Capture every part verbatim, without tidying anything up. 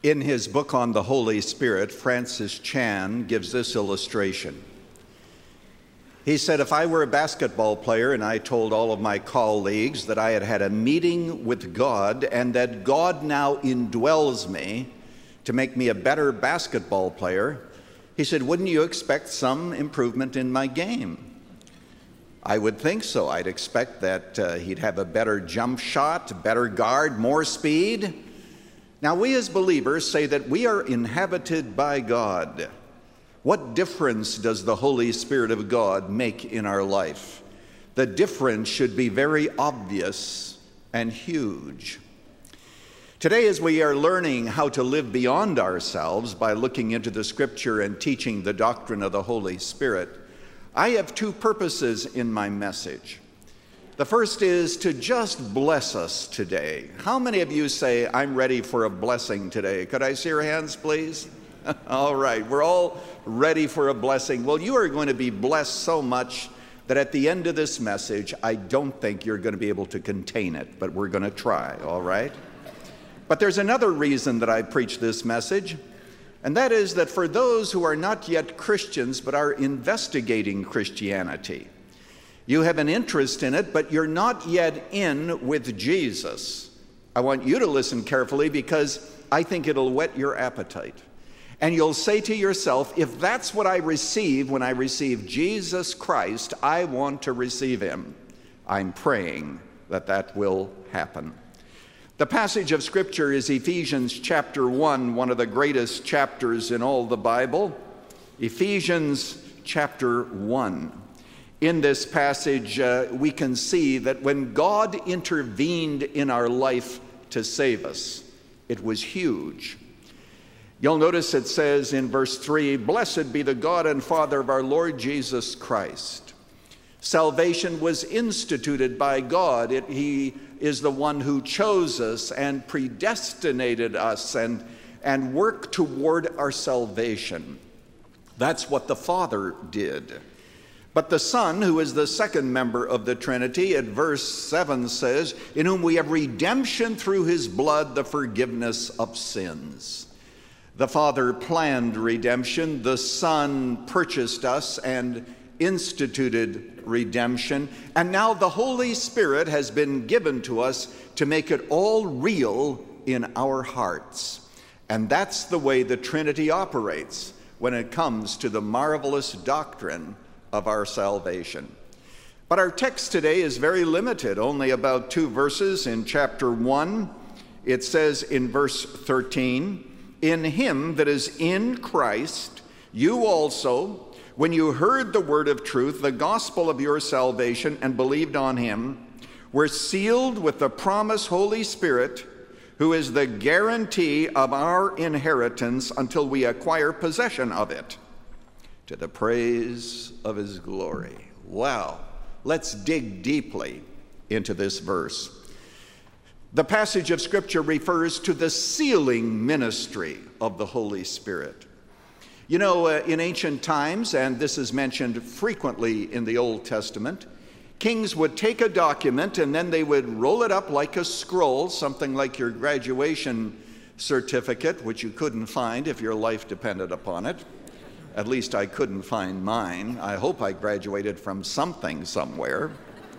In his book on the Holy Spirit, Francis Chan gives this illustration. He said, if I were a basketball player and I told all of my colleagues that I had had a meeting with God and that God now indwells me to make me a better basketball player, he said, wouldn't you expect some improvement in my game? I would think so. I'd expect that uh, he'd have a better jump shot, better guard, more speed. Now, we as believers say that we are inhabited by God. What difference does the Holy Spirit of God make in our life? The difference should be very obvious and huge. Today, as we are learning how to live beyond ourselves by looking into the Scripture and teaching the doctrine of the Holy Spirit, I have two purposes in my message. The first is to just bless us today. How many of you say, I'm ready for a blessing today? Could I see your hands, please? All right, we're all ready for a blessing. Well, you are going to be blessed so much that at the end of this message, I don't think you're going to be able to contain it, but we're going to try, all right? But there's another reason that I preach this message, and that is that for those who are not yet Christians but are investigating Christianity, you have an interest in it, but you're not yet in with Jesus. I want you to listen carefully because I think it'll whet your appetite. And you'll say to yourself, if that's what I receive when I receive Jesus Christ, I want to receive him. I'm praying that that will happen. The passage of Scripture is Ephesians chapter one, one of the greatest chapters in all the Bible. Ephesians chapter one. In this passage, uh, we can see that when God intervened in our life to save us, it was huge. You'll notice it says in verse three, blessed be the God and Father of our Lord Jesus Christ. Salvation was instituted by God. It, he is the one who chose us and predestinated us and, and worked toward our salvation. That's what the Father did. But the Son, who is the second member of the Trinity, at verse seven says, in whom we have redemption through his blood, the forgiveness of sins. The Father planned redemption. The Son purchased us and instituted redemption. And now the Holy Spirit has been given to us to make it all real in our hearts. And that's the way the Trinity operates when it comes to the marvelous doctrine of our salvation. But our text today is very limited, only about two verses in chapter one. It says in verse thirteen, in him that is in Christ, you also, when you heard the word of truth, the gospel of your salvation, and believed on him, were sealed with the promised Holy Spirit, who is the guarantee of our inheritance until we acquire possession of it, to the praise of his glory. Wow. Let's dig deeply into this verse. The passage of Scripture refers to the sealing ministry of the Holy Spirit. You know, uh, in ancient times, and this is mentioned frequently in the Old Testament, kings would take a document and then they would roll it up like a scroll, something like your graduation certificate, which you couldn't find if your life depended upon it. At least I couldn't find mine. I hope I graduated from something somewhere.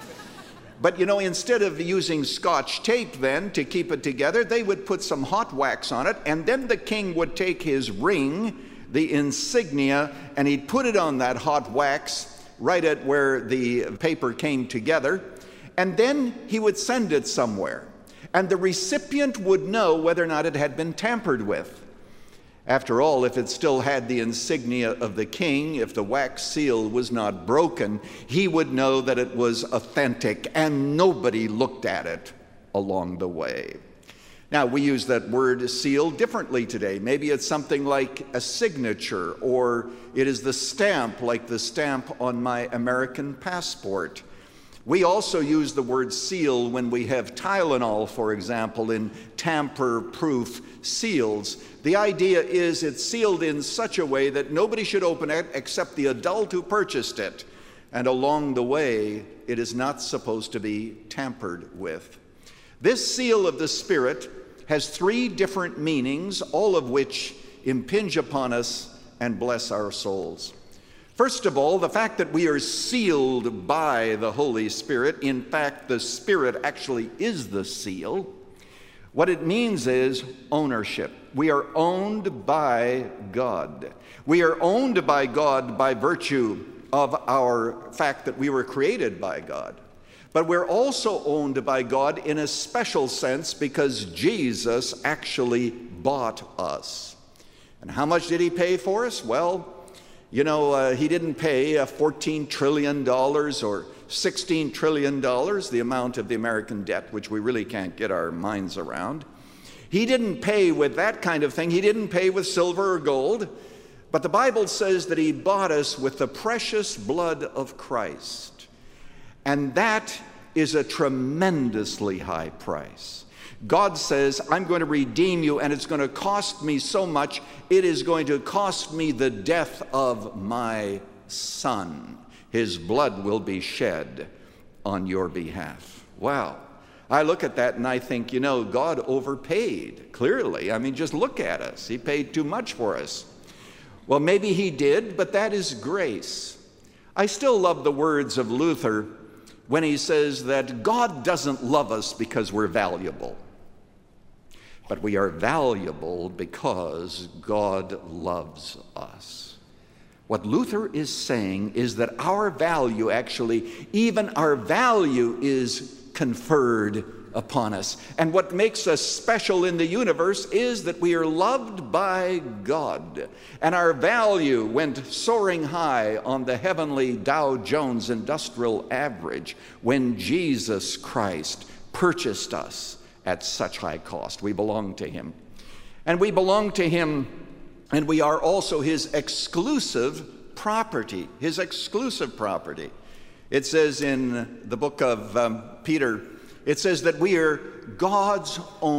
But you know, instead of using Scotch tape then to keep it together, they would put some hot wax on it, and then the king would take his ring, the insignia, and he'd put it on that hot wax right at where the paper came together, and then he would send it somewhere. And the recipient would know whether or not it had been tampered with. After all, if it still had the insignia of the king, if the wax seal was not broken, he would know that it was authentic, and nobody looked at it along the way. Now, we use that word seal differently today. Maybe it's something like a signature, or it is the stamp, like the stamp on my American passport. We also use the word seal when we have Tylenol, for example, in tamper-proof seals. The idea is it's sealed in such a way that nobody should open it except the adult who purchased it. And along the way, it is not supposed to be tampered with. This seal of the Spirit has three different meanings, all of which impinge upon us and bless our souls. First of all, the fact that we are sealed by the Holy Spirit. In fact, the Spirit actually is the seal. What it means is ownership. We are owned by God. We are owned by God by virtue of our fact that we were created by God. But we're also owned by God in a special sense because Jesus actually bought us. And how much did he pay for us? Well, you know, uh, he didn't pay uh, fourteen trillion dollars or sixteen trillion dollars, the amount of the American debt, which we really can't get our minds around. He didn't pay with that kind of thing. He didn't pay with silver or gold. But the Bible says that he bought us with the precious blood of Christ. And that is a tremendously high price. God says, I'm going to redeem you, and it's going to cost me so much. It is going to cost me the death of my son. His blood will be shed on your behalf. Wow. I look at that and I think, you know, God overpaid, clearly. I mean, just look at us. He paid too much for us. Well, maybe he did, but that is grace. I still love the words of Luther when he says that God doesn't love us because we're valuable, but we are valuable because God loves us. What Luther is saying is that our value, actually, even our value is conferred upon us. And what makes us special in the universe is that we are loved by God. And our value went soaring high on the heavenly Dow Jones Industrial Average when Jesus Christ purchased us at such high cost. We belong to him. And we belong to him, and we are also his exclusive property, his exclusive property. It says in the book of um, Peter, it says that we are God's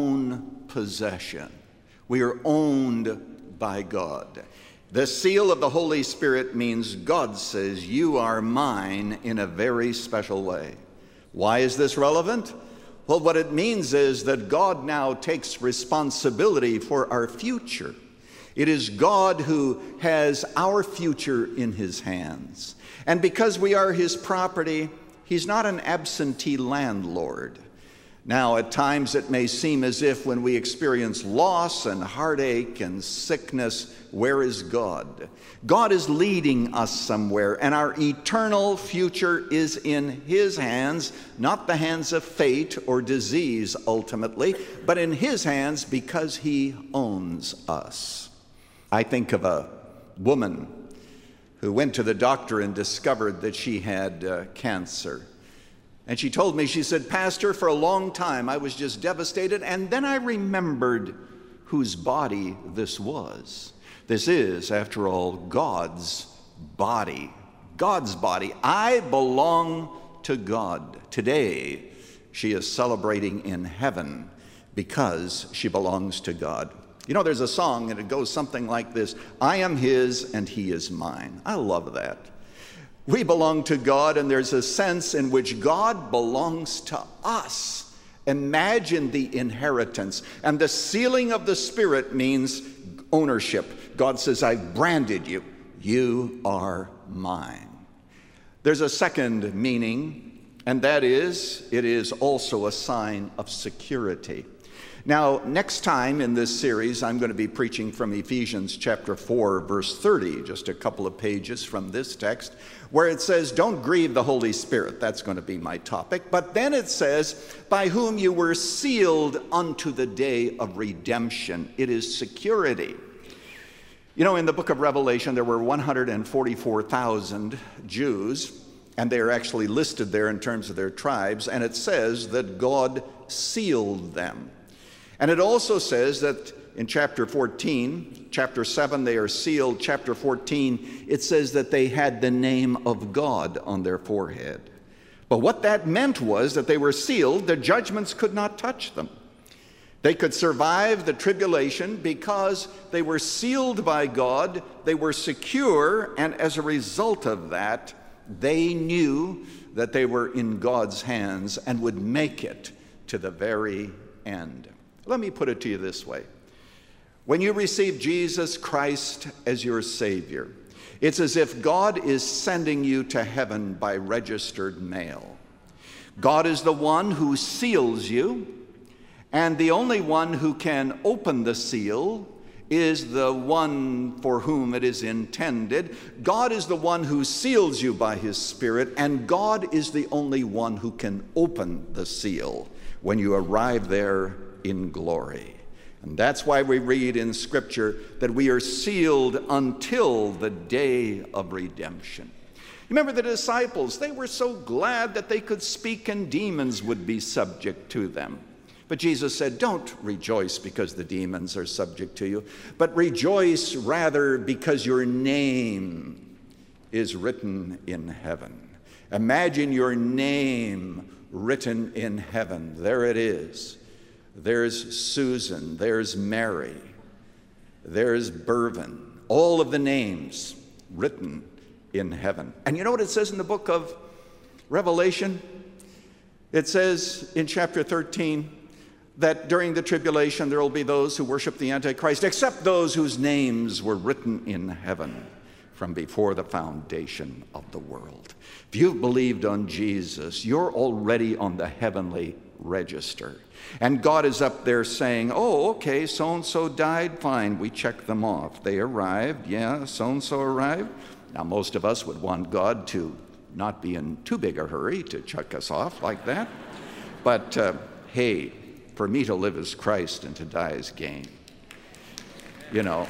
own possession. We are owned by God. The seal of the Holy Spirit means God says, you are mine in a very special way. Why is this relevant? Well, what it means is that God now takes responsibility for our future. It is God who has our future in his hands. And because we are his property, he's not an absentee landlord. Now, at times it may seem as if when we experience loss and heartache and sickness, where is God? God is leading us somewhere, and our eternal future is in his hands, not the hands of fate or disease ultimately, but in his hands because he owns us. I think of a woman who went to the doctor and discovered that she had uh, cancer. And she told me, she said, Pastor, for a long time I was just devastated, and then I remembered whose body this was. This is, after all, God's body. God's body. I belong to God. Today, she is celebrating in heaven because she belongs to God. You know, there's a song, and it goes something like this: I am his, and he is mine. I love that. We belong to God, and there's a sense in which God belongs to us. Imagine the inheritance. And the sealing of the Spirit means ownership. God says, I've branded you. You are mine. There's a second meaning, and that is, it is also a sign of security. Now, next time in this series, I'm going to be preaching from Ephesians chapter four, verse thirty, just a couple of pages from this text, where it says, don't grieve the Holy Spirit. That's going to be my topic. But then it says, by whom you were sealed unto the day of redemption. It is security. You know, in the book of Revelation, there were one hundred forty-four thousand Jews, and they are actually listed there in terms of their tribes, and it says that God sealed them. And it also says that in chapter fourteen, chapter seven, they are sealed. Chapter fourteen, it says that they had the name of God on their forehead. But what that meant was that they were sealed. The judgments could not touch them. They could survive the tribulation because they were sealed by God. They were secure, and as a result of that, they knew that they were in God's hands and would make it to the very end. Let me put it to you this way. When you receive Jesus Christ as your Savior, it's as if God is sending you to heaven by registered mail. God is the one who seals you, and the only one who can open the seal is the one for whom it is intended. God is the one who seals you by His Spirit, and God is the only one who can open the seal when you arrive there in glory. And that's why we read in Scripture that we are sealed until the day of redemption. Remember the disciples, they were so glad that they could speak and demons would be subject to them. But Jesus said, don't rejoice because the demons are subject to you, but rejoice rather because your name is written in heaven. Imagine your name written in heaven. There it is. There's Susan, there's Mary, there's Bervin, all of the names written in heaven. And you know what it says in the book of Revelation? It says in chapter thirteen that during the tribulation there will be those who worship the Antichrist, except those whose names were written in heaven from before the foundation of the world. If you've believed on Jesus, you're already on the heavenly register. And God is up there saying, oh, okay, so-and-so died, fine, we check them off. They arrived, yeah, so-and-so arrived. Now, most of us would want God to not be in too big a hurry to check us off like that. But, uh, hey, for me to live is Christ and to die is gain. You know.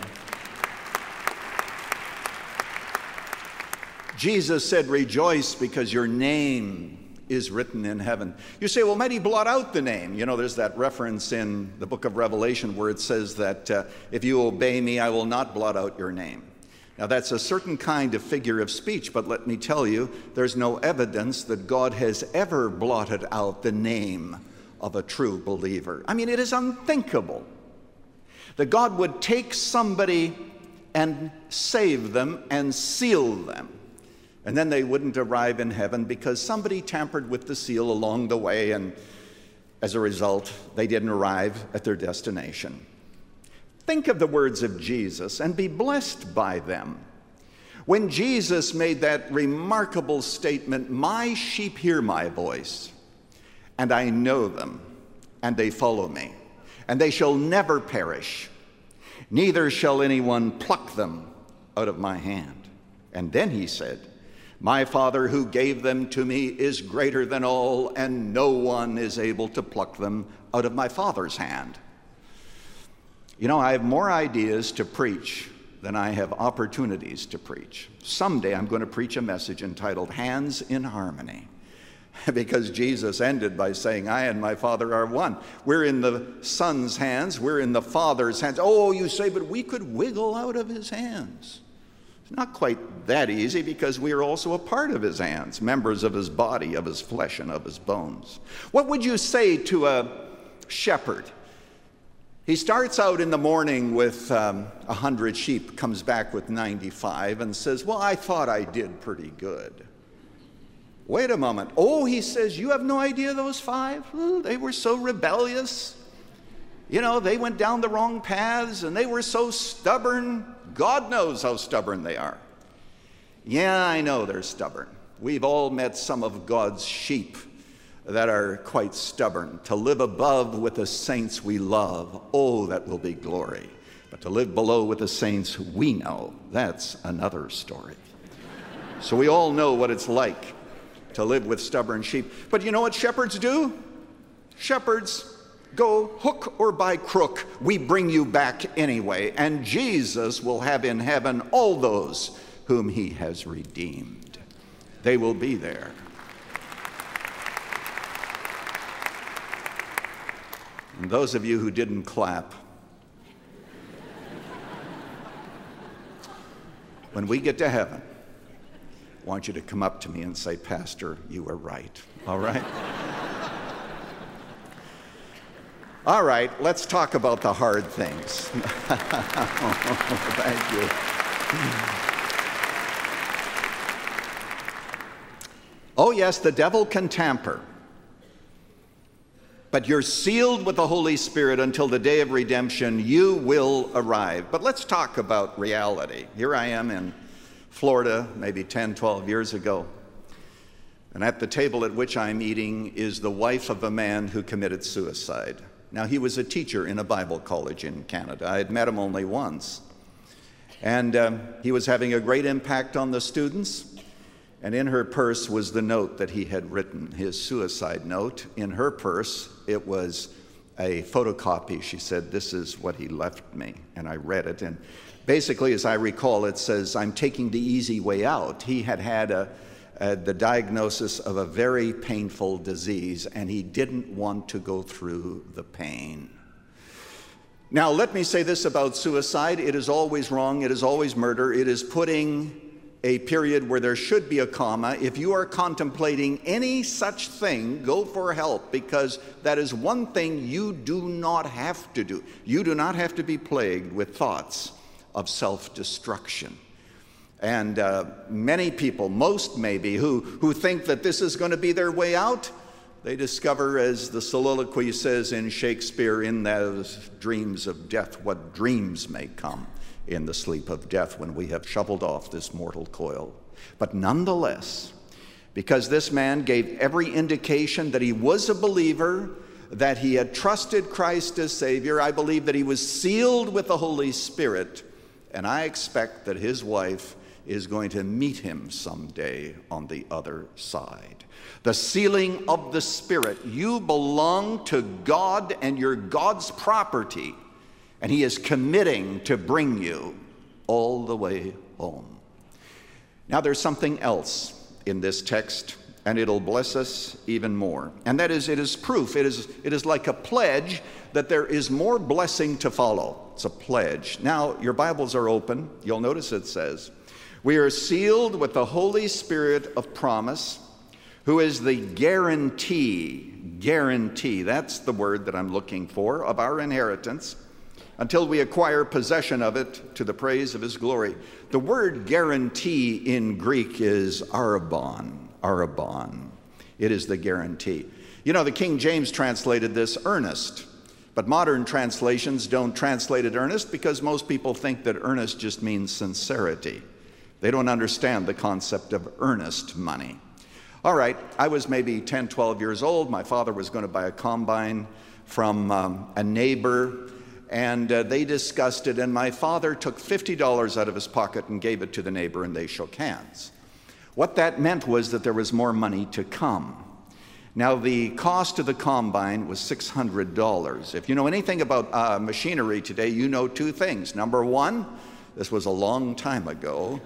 Jesus said, rejoice because your name is written in heaven. You say, well, might He blot out the name? You know, there's that reference in the book of Revelation where it says that uh, if you obey me, I will not blot out your name. Now, that's a certain kind of figure of speech, but let me tell you, there's no evidence that God has ever blotted out the name of a true believer. I mean, it is unthinkable that God would take somebody and save them and seal them, and then they wouldn't arrive in heaven because somebody tampered with the seal along the way, and as a result, they didn't arrive at their destination. Think of the words of Jesus and be blessed by them. When Jesus made that remarkable statement, my sheep hear my voice, and I know them, and they follow me, and they shall never perish, neither shall anyone pluck them out of my hand. And then he said, my Father who gave them to me is greater than all, and no one is able to pluck them out of my Father's hand. You know, I have more ideas to preach than I have opportunities to preach. Someday I'm going to preach a message entitled Hands in Harmony, because Jesus ended by saying, I and my Father are one. We're in the Son's hands, we're in the Father's hands. Oh, you say, but we could wiggle out of His hands. It's not quite that easy because we are also a part of His hands, members of His body, of His flesh, and of His bones. What would you say to a shepherd? He starts out in the morning with um, one hundred sheep, comes back with ninety-five, and says, well, I thought I did pretty good. Wait a moment. Oh, he says, you have no idea those five? Oh, they were so rebellious. You know, they went down the wrong paths, and they were so stubborn. God knows how stubborn they are. Yeah, I know they're stubborn. We've all met some of God's sheep that are quite stubborn. To live above with the saints we love, oh, that will be glory. But to live below with the saints we know, that's another story. So we all know what it's like to live with stubborn sheep. But you know what shepherds do? Shepherds go hook or by crook, we bring you back anyway. And Jesus will have in heaven all those whom He has redeemed. They will be there. And those of you who didn't clap, when we get to heaven, I want you to come up to me and say, Pastor, you were right. All right? All right, let's talk about the hard things. Thank you. Oh, yes, the devil can tamper. but you're sealed with the Holy Spirit until the day of redemption. You will arrive. But let's talk about reality. Here I am in Florida, maybe ten, twelve years ago. And at the table at which I'm eating is the wife of a man who committed suicide. Now, he was a teacher in a Bible college in Canada. I had met him only once. And um, he was having a great impact on the students. And in her purse was the note that he had written, his suicide note. In her purse, it was a photocopy. She said, "This is what he left me." And I read it. And basically, as I recall, it says, "I'm taking the easy way out." He had had a, a, the diagnosis of a very painful disease, and he didn't want to go through the pain. Now, let me say this about suicide. It is always wrong. It is always murder. It is putting a period where there should be a comma. If you are contemplating any such thing, go for help, because that is one thing you do not have to do. You do not have to be plagued with thoughts of self-destruction. And uh, many people, most maybe, who, who think that this is going to be their way out, they discover, as the soliloquy says in Shakespeare, in those dreams of death, what dreams may come in the sleep of death when we have shuffled off this mortal coil. But nonetheless, because this man gave every indication that he was a believer, that he had trusted Christ as Savior, I believe that he was sealed with the Holy Spirit, and I expect that his wife is going to meet him someday on the other side. The sealing of the Spirit. You belong to God, and you're God's property. And he is committing to bring you all the way home. Now, there's something else in this text, and it'll bless us even more. And that is, it is proof. It is, it is like a pledge that there is more blessing to follow. It's a pledge. Now, your Bibles are open. You'll notice it says, "We are sealed with the Holy Spirit of promise, who is the guarantee, guarantee, that's the word that I'm looking for, of our inheritance, until we acquire possession of it to the praise of his glory." The word guarantee in Greek is arabon, arabon. It is the guarantee. You know, the King James translated this earnest, but modern translations don't translate it earnest because most people think that earnest just means sincerity. They don't understand the concept of earnest money. All right, I was maybe ten, twelve years old. My father was going to buy a combine from um, a neighbor, and uh, they discussed it, and my father took fifty dollars out of his pocket and gave it to the neighbor, and they shook hands. What that meant was that there was more money to come. Now, the cost of the combine was six hundred dollars. If you know anything about uh, machinery today, you know two things. Number one, this was a long time ago.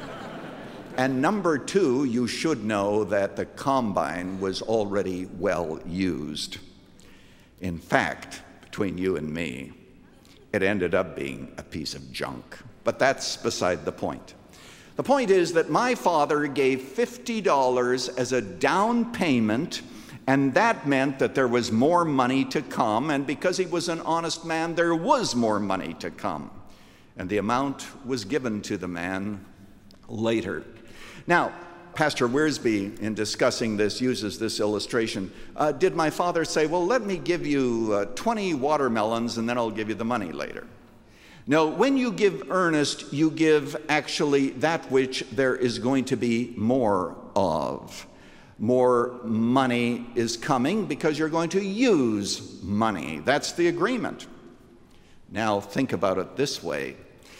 And number two, you should know that the combine was already well used. In fact, between you and me, it ended up being a piece of junk. But that's beside the point. The point is that my father gave fifty dollars as a down payment, and that meant that there was more money to come, and because he was an honest man, there was more money to come. And the amount was given to the man later. Now, Pastor Wiersbe, in discussing this, uses this illustration. Uh, did my father say, well, let me give you uh, twenty watermelons and then I'll give you the money later? No, when you give earnest, you give actually that which there is going to be more of. More money is coming because you're going to use money. That's the agreement. Now, think about it this way.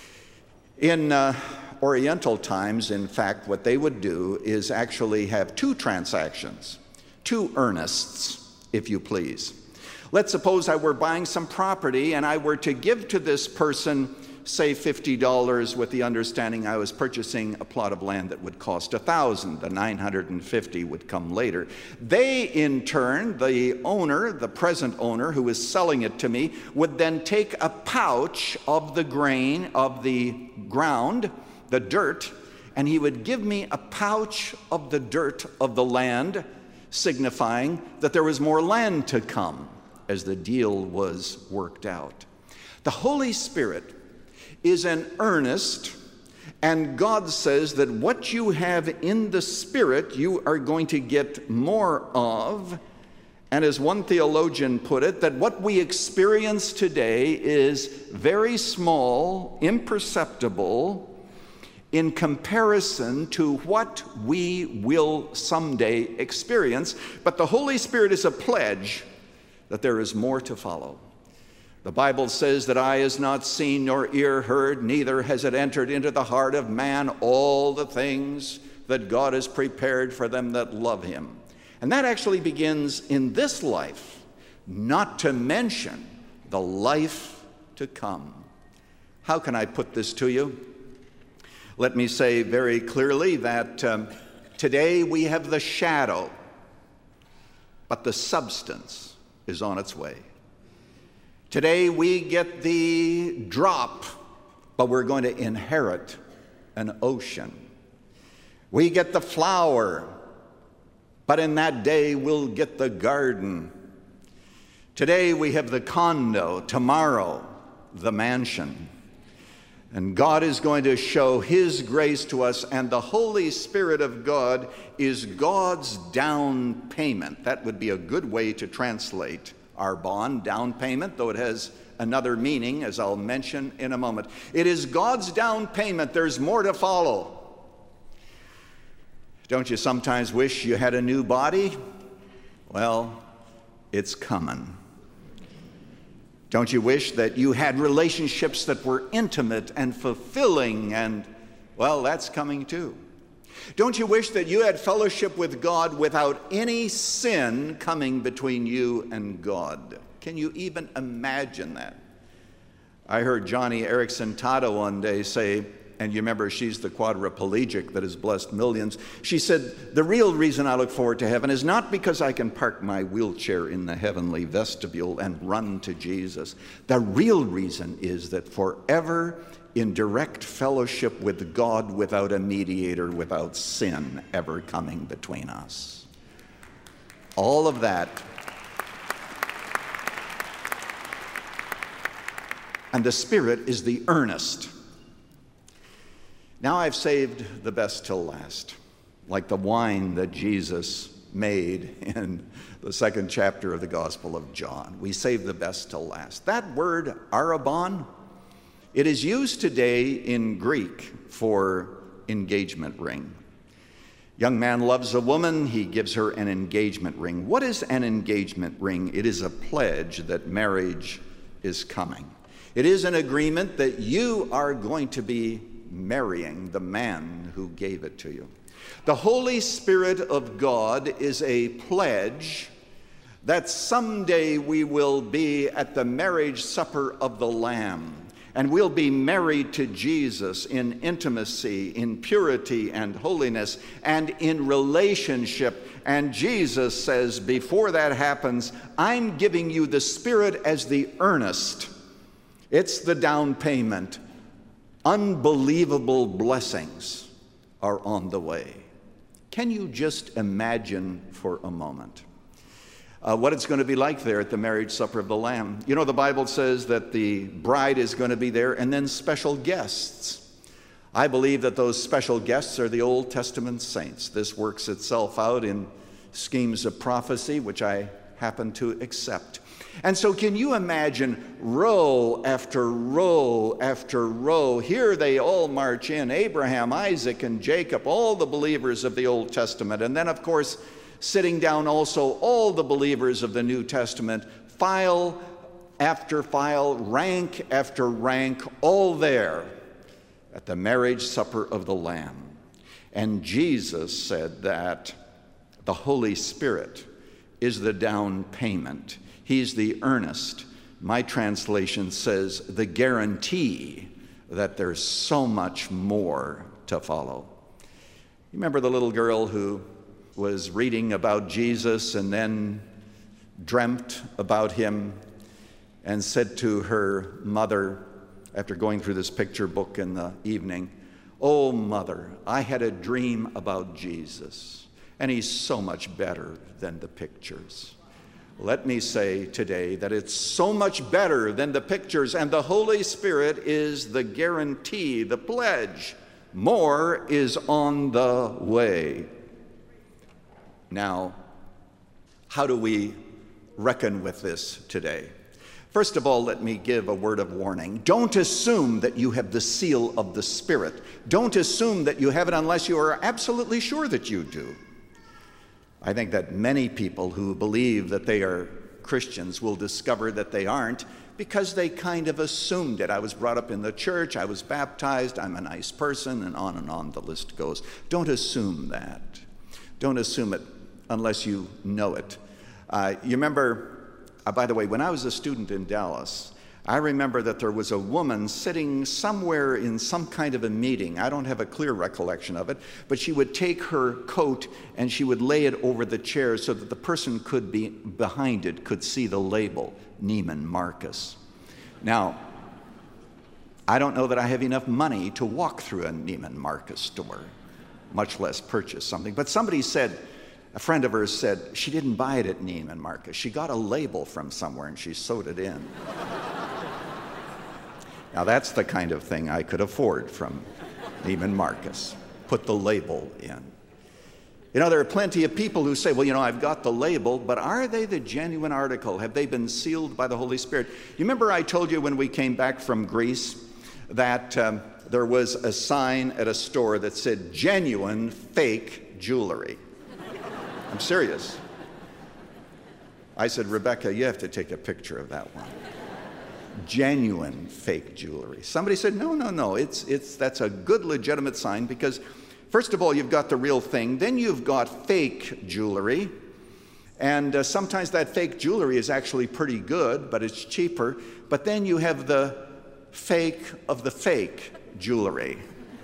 In uh, Oriental times, in fact, what they would do is actually have two transactions, two earnests, if you please. Let's suppose I were buying some property and I were to give to this person, say fifty dollars, with the understanding I was purchasing a plot of land that would cost one thousand dollars. The nine hundred fifty would come later. They, in turn, the owner, the present owner who is selling it to me, would then take a pouch of the grain, of the ground, the dirt, and he would give me a pouch of the dirt of the land, signifying that there was more land to come as the deal was worked out. The Holy Spirit is an earnest, and God says that what you have in the Spirit you are going to get more of, And as one theologian put it, that what we experience today is very small, imperceptible, in comparison to what we will someday experience. But the Holy Spirit is a pledge that there is more to follow. The Bible says that eye has not seen nor ear heard, neither has it entered into the heart of man all the things that God has prepared for them that love him. And that actually begins in this life, not to mention the life to come. How can I put this to you? Let me say very clearly that um, today we have the shadow, but the substance is on its way. Today we get the drop, but we're going to inherit an ocean. We get the flower, but in that day we'll get the garden. Today we have the condo, tomorrow the mansion. And God is going to show his grace to us, and the Holy Spirit of God is God's down payment. That would be a good way to translate our bond, down payment, though it has another meaning, as I'll mention in a moment. It is God's down payment. There's more to follow. Don't you sometimes wish you had a new body? Well, it's coming. Don't you wish that you had relationships that were intimate and fulfilling? And, well, that's coming too. Don't you wish that you had fellowship with God without any sin coming between you and God? Can you even imagine that? I heard Johnny Erickson Tada one day say, and you remember she's the quadriplegic that has blessed millions. She said, the real reason I look forward to heaven is not because I can park my wheelchair in the heavenly vestibule and run to Jesus. The real reason is that forever in direct fellowship with God without a mediator, without sin ever coming between us. All of that. And the Spirit is the earnest. Now I've saved the best till last, like the wine that Jesus made in the second chapter of the Gospel of John. We save the best till last. That word, arrabon, it is used today in Greek for engagement ring. Young man loves a woman, he gives her an engagement ring. What is an engagement ring? It is a pledge that marriage is coming. It is an agreement that you are going to be marrying the man who gave it to you. The Holy Spirit of God is a pledge that someday we will be at the marriage supper of the Lamb, and we'll be married to Jesus in intimacy, in purity and holiness, and in relationship. And Jesus says, before that happens, I'm giving you the Spirit as the earnest. It's the down payment. Unbelievable blessings are on the way. Can you just imagine for a moment uh, what it's going to be like there at the marriage supper of the Lamb? You know, the Bible says that the bride is going to be there and then special guests. I believe that those special guests are the Old Testament saints. This works itself out in schemes of prophecy, which I happen to accept. And so can you imagine row after row after row? Here they all march in, Abraham, Isaac, and Jacob, all the believers of the Old Testament. And then, of course, sitting down also all the believers of the New Testament, file after file, rank after rank, all there at the marriage supper of the Lamb. And Jesus said that the Holy Spirit is the down payment. He's the earnest. My translation says the guarantee that there's so much more to follow. You remember the little girl who was reading about Jesus and then dreamt about him and said to her mother, after going through this picture book in the evening, "Oh, mother, I had a dream about Jesus, and he's so much better than the pictures." Let me say today that it's so much better than the pictures, and the Holy Spirit is the guarantee, the pledge. More is on the way. Now, how do we reckon with this today. First of all, let me give a word of warning. Don't assume that you have the seal of the Spirit. Don't assume that you have it unless you are absolutely sure that you do. I think that many people who believe that they are Christians will discover that they aren't because they kind of assumed it. I was brought up in the church, I was baptized, I'm a nice person, and on and on the list goes. Don't assume that. Don't assume it unless you know it. Uh, you remember, uh, by the way, when I was a student in Dallas, I remember that there was a woman sitting somewhere in some kind of a meeting. I don't have a clear recollection of it, but she would take her coat and she would lay it over the chair so that the person could be behind it could see the label, Neiman Marcus. Now, I don't know that I have enough money to walk through a Neiman Marcus store, much less purchase something. But somebody said, a friend of hers said, she didn't buy it at Neiman Marcus. She got a label from somewhere and she sewed it in. Now that's the kind of thing I could afford from Neiman Marcus. Put the label in. You know, there are plenty of people who say, well, you know, I've got the label, but are they the genuine article? Have they been sealed by the Holy Spirit? You remember I told you when we came back from Greece that um, there was a sign at a store that said genuine fake jewelry. I'm serious. I said, Rebecca, you have to take a picture of that one. Genuine fake jewelry. Somebody said, no, no, no, it's, it's, that's a good legitimate sign because first of all, you've got the real thing, then you've got fake jewelry, and uh, sometimes that fake jewelry is actually pretty good, but it's cheaper, but then you have the fake of the fake jewelry.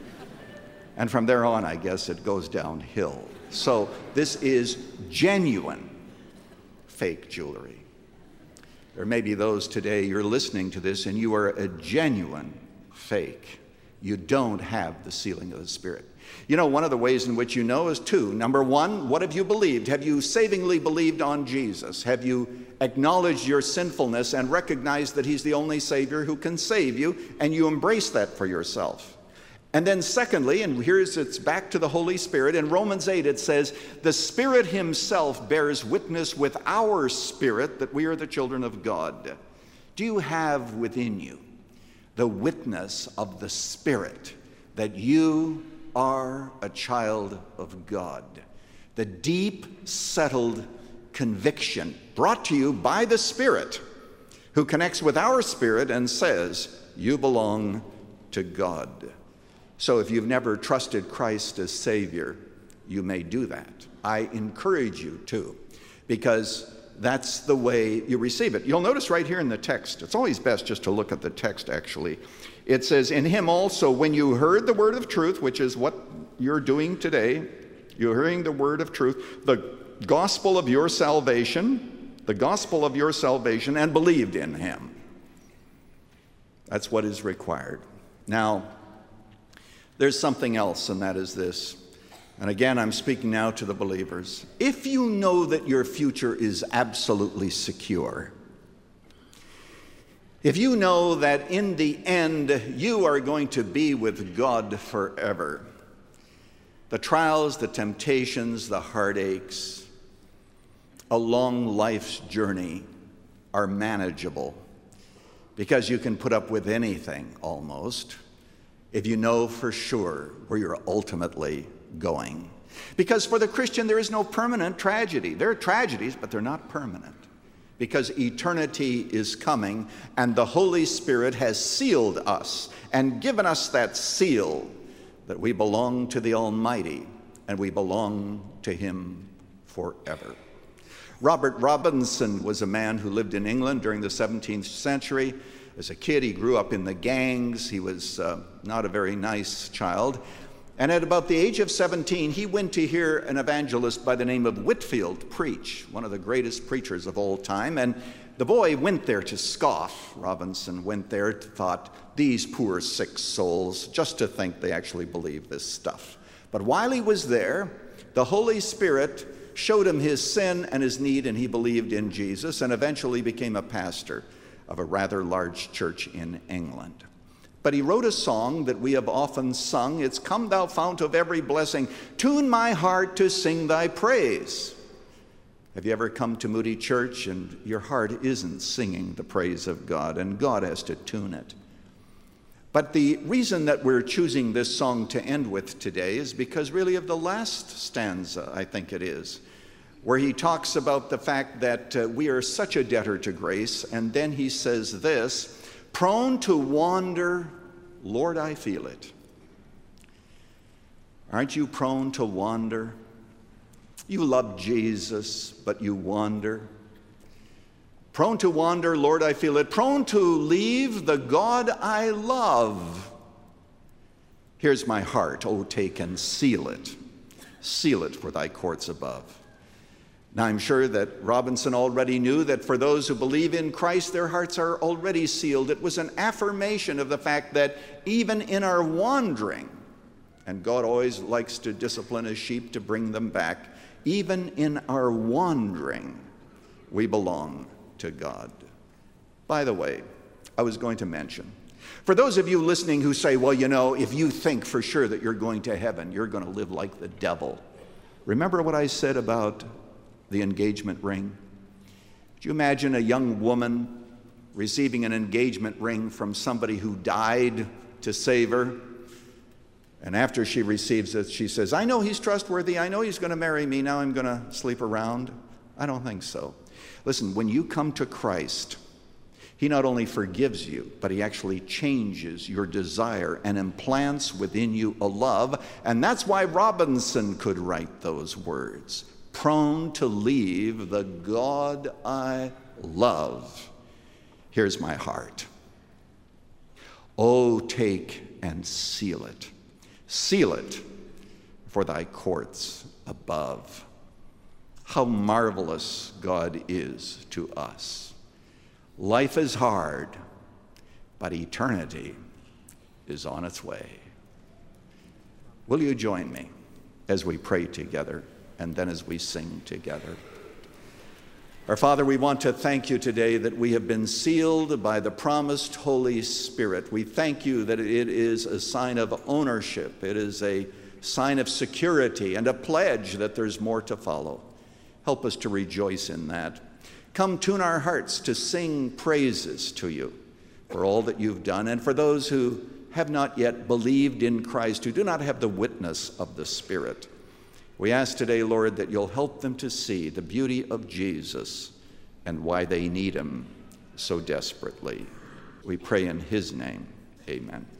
And from there on, I guess it goes downhill. So this is genuine fake jewelry. There may be those today, you're listening to this, and you are a genuine fake. You don't have the sealing of the Spirit. You know, one of the ways in which you know is two. Number one, what have you believed? Have you savingly believed on Jesus? Have you acknowledged your sinfulness and recognized that He's the only Savior who can save you, and you embrace that for yourself? And then secondly, and here's it's back to the Holy Spirit, in Romans eight it says, the Spirit Himself bears witness with our spirit that we are the children of God. Do you have within you the witness of the Spirit that you are a child of God? The deep, settled conviction brought to you by the Spirit who connects with our spirit and says, you belong to God. So if you've never trusted Christ as Savior, you may do that. I encourage you to, because that's the way you receive it. You'll notice right here in the text, it's always best just to look at the text actually. It says, in Him also, when you heard the word of truth, which is what you're doing today, you're hearing the word of truth, the gospel of your salvation, the gospel of your salvation, and believed in Him. That's what is required. Now, there's something else, and that is this. And again, I'm speaking now to the believers. If you know that your future is absolutely secure, if you know that in the end you are going to be with God forever, the trials, the temptations, the heartaches, a long life's journey are manageable because you can put up with anything almost, if you know for sure where you're ultimately going. Because for the Christian, there is no permanent tragedy. There are tragedies, but they're not permanent. Because eternity is coming, and the Holy Spirit has sealed us and given us that seal that we belong to the Almighty, and we belong to Him forever. Robert Robinson was a man who lived in England during the seventeenth century. As a kid, he grew up in the gangs. He was uh, not a very nice child. And at about the age of seventeen, he went to hear an evangelist by the name of Whitefield preach, one of the greatest preachers of all time. And the boy went there to scoff. Robinson went there to thought, these poor sick souls, just to think they actually believe this stuff. But while he was there, the Holy Spirit showed him his sin and his need, and he believed in Jesus and eventually became a pastor of a rather large church in England. But he wrote a song that we have often sung. It's Come Thou Fount of Every Blessing, tune my heart to sing thy praise. Have you ever come to Moody Church and your heart isn't singing the praise of God, and God has to tune it? But the reason that we're choosing this song to end with today is because really of the last stanza, I think it is, where he talks about the fact that uh, we are such a debtor to grace, and then he says this, prone to wander, Lord, I feel it. Aren't you prone to wander? You love Jesus, but you wander. Prone to wander, Lord, I feel it. Prone to leave the God I love. Here's my heart, oh, take and seal it. Seal it for thy courts above. Now, I'm sure that Robinson already knew that for those who believe in Christ, their hearts are already sealed. It was an affirmation of the fact that even in our wandering, and God always likes to discipline his sheep to bring them back, even in our wandering, we belong to God. By the way, I was going to mention, for those of you listening who say, well, you know, if you think for sure that you're going to heaven, you're going to live like the devil. Remember what I said about the engagement ring? Could you imagine a young woman receiving an engagement ring from somebody who died to save her? And after she receives it, she says, I know he's trustworthy. I know he's going to marry me. Now I'm going to sleep around. I don't think so. Listen, when you come to Christ, he not only forgives you, but he actually changes your desire and implants within you a love. And that's why Robinson could write those words. Prone to leave the God I love. Here's my heart. Oh, take and seal it. Seal it for thy courts above. How marvelous God is to us. Life is hard, but eternity is on its way. Will you join me as we pray together and then as we sing together? Our Father, we want to thank you today that we have been sealed by the promised Holy Spirit. We thank you that it is a sign of ownership. It is a sign of security and a pledge that there's more to follow. Help us to rejoice in that. Come tune our hearts to sing praises to you for all that you've done, and for those who have not yet believed in Christ, who do not have the witness of the Spirit. We ask today, Lord, that you'll help them to see the beauty of Jesus and why they need him so desperately. We pray in his name. Amen.